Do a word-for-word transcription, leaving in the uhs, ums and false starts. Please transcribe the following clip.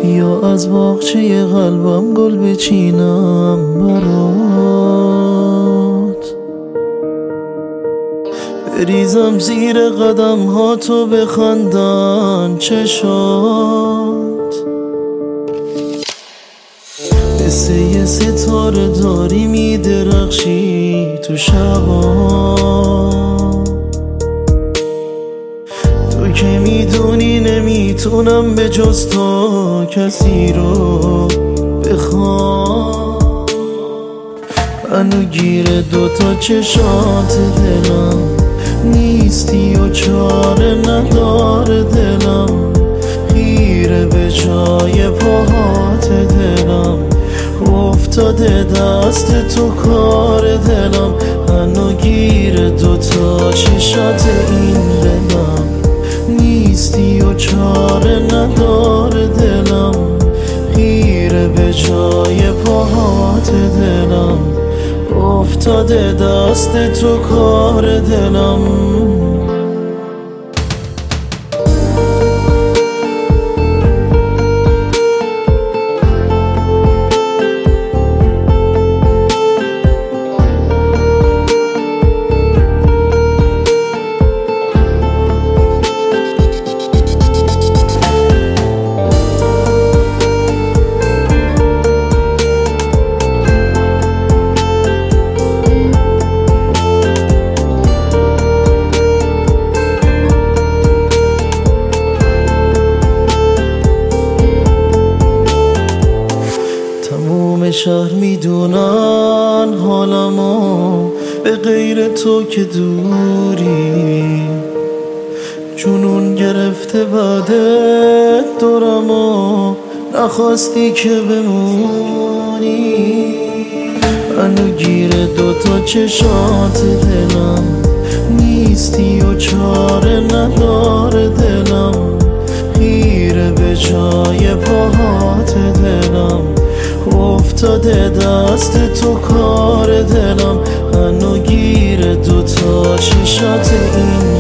یا از باغچه قلبم گل بچینم برات، بریزم زیر قدم ها تو بخندن چشات، مثل یه ستاره داری میدرخشی تو شبا، تو که میدونی نمیتونم به جز تو کسی رو بخوام. منو گیر دوتا چشات دلم نیستی و چاره نداره دلم، خیره به جای پاهات دلم، افتاده دست تو کار دلم. منو گیر دوتا چشات این دلم نیستی و چاره نداره دلم، خیره به جای پاهات دلم، افتاده دست تو کار دلم. شهر میدونن حالمو به غیر تو که دوری، جنون گرفته بعدت دورمو نخواستی که بمونی. منو گیر دوتا چشات دلم نیستی و چاره نداره دلم، خیره به جای پاهات دلم، افتاده دست تو کار دلم. منو گیر دوتا چشات این